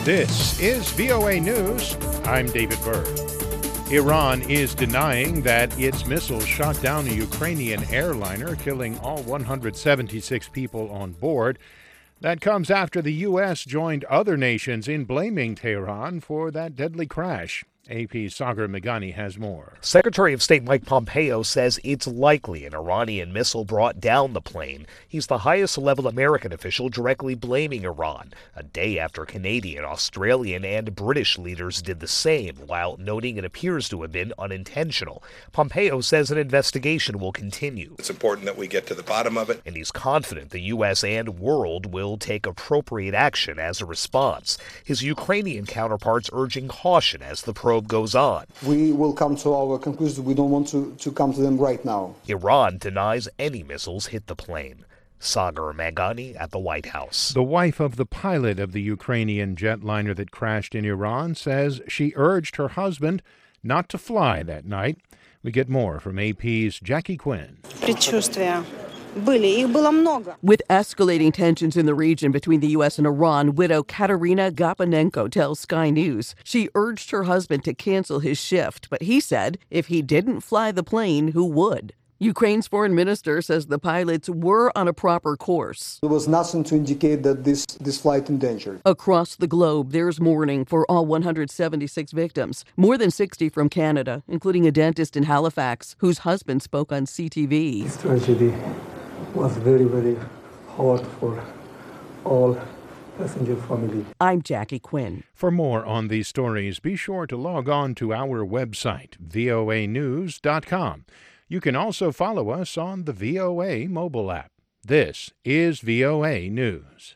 This is VOA News. I'm David Byrd. Iran is denying that its missiles shot down a Ukrainian airliner, killing all 176 people on board. That comes after the U.S. joined other nations in blaming Tehran for that deadly crash. AP's Sagar Meghani has more. Secretary of State Mike Pompeo says it's likely an Iranian missile brought down the plane. He's the highest-level American official directly blaming Iran, a day after Canadian, Australian, and British leaders did the same, while noting it appears to have been unintentional. Pompeo says an investigation will continue. It's important that we get to the bottom of it. And he's confident the U.S. and world will take appropriate action as a response. His Ukrainian counterparts urging caution as the probe goes on. We will come to our conclusions. We don't want to come to them right now. Iran denies any missiles hit the plane. Sagar Meghani at the White House. The wife of the pilot of the Ukrainian jetliner that crashed in Iran says she urged her husband not to fly that night. We get more from AP's Jackie Quinn. With escalating tensions in the region between the U.S. and Iran, widow Katerina Gapanenko tells Sky News she urged her husband to cancel his shift, but he said if he didn't fly the plane, who would? Ukraine's foreign minister says the pilots were on a proper course. There was nothing to indicate that this flight endangered. Across the globe, there's mourning for all 176 victims, more than 60 from Canada, including a dentist in Halifax whose husband spoke on CTV. This tragedy was very, very hard for all passenger family. I'm Jackie Quinn. For more on these stories, be sure to log on to our website, voanews.com. You can also follow us on the VOA mobile app. This is VOA News.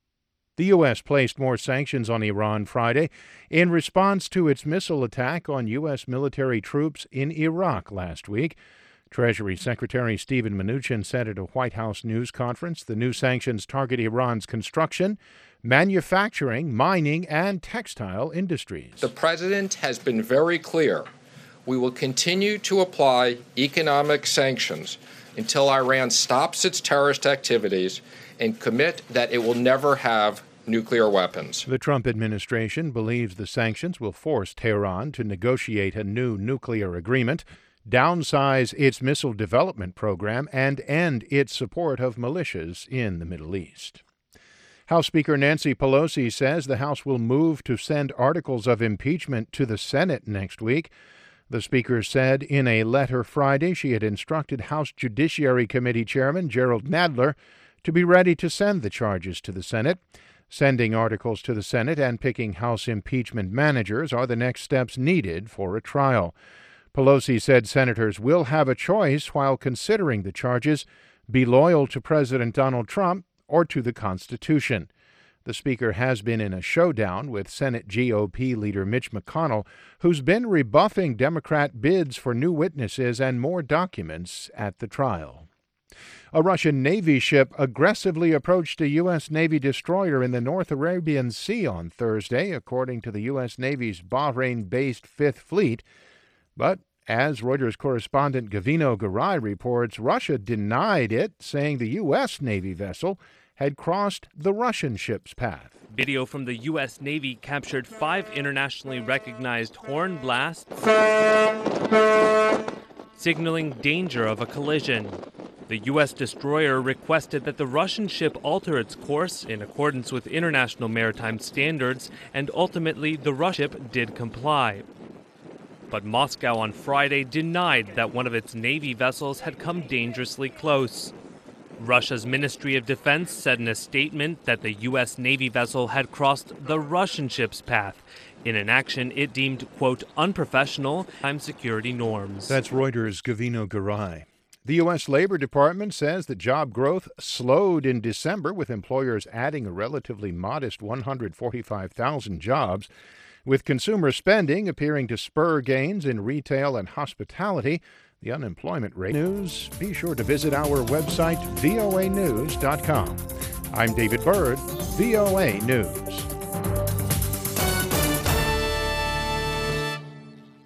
The U.S. placed more sanctions on Iran Friday in response to its missile attack on U.S. military troops in Iraq last week. Treasury Secretary Steven Mnuchin said at a White House news conference the new sanctions target Iran's construction, manufacturing, mining, and textile industries. The president has been very clear. We will continue to apply economic sanctions until Iran stops its terrorist activities and commit that it will never have nuclear weapons. The Trump administration believes the sanctions will force Tehran to negotiate a new nuclear agreement, downsize its missile development program, and end its support of militias in the Middle East. House Speaker Nancy Pelosi says the House will move to send articles of impeachment to the Senate next week. The Speaker said in a letter Friday she had instructed House Judiciary Committee Chairman Jerrold Nadler to be ready to send the charges to the Senate. Sending articles to the Senate and picking House impeachment managers are the next steps needed for a trial. Pelosi said senators will have a choice while considering the charges: be loyal to President Donald Trump or to the Constitution. The Speaker has been in a showdown with Senate GOP leader Mitch McConnell, who's been rebuffing Democrat bids for new witnesses and more documents at the trial. A Russian Navy ship aggressively approached a U.S. Navy destroyer in the North Arabian Sea on Thursday, according to the U.S. Navy's Bahrain-based Fifth Fleet. But as Reuters correspondent Gavino Garai reports, Russia denied it, saying the U.S. Navy vessel had crossed the Russian ship's path. Video from the U.S. Navy captured 5 internationally recognized horn blasts, signaling danger of a collision. The U.S. destroyer requested that the Russian ship alter its course in accordance with international maritime standards, and ultimately the Russian ship did comply. But Moscow on Friday denied that one of its Navy vessels had come dangerously close. Russia's Ministry of Defense said in a statement that the U.S. Navy vessel had crossed the Russian ship's path in an action it deemed, quote, unprofessional by security norms. That's Reuters' Gavino Garai. The U.S. Labor Department says that job growth slowed in December, with employers adding a relatively modest 145,000 jobs. With consumer spending appearing to spur gains in retail and hospitality, the unemployment rate. News, be sure to visit our website, voanews.com. I'm David Byrd, VOA News.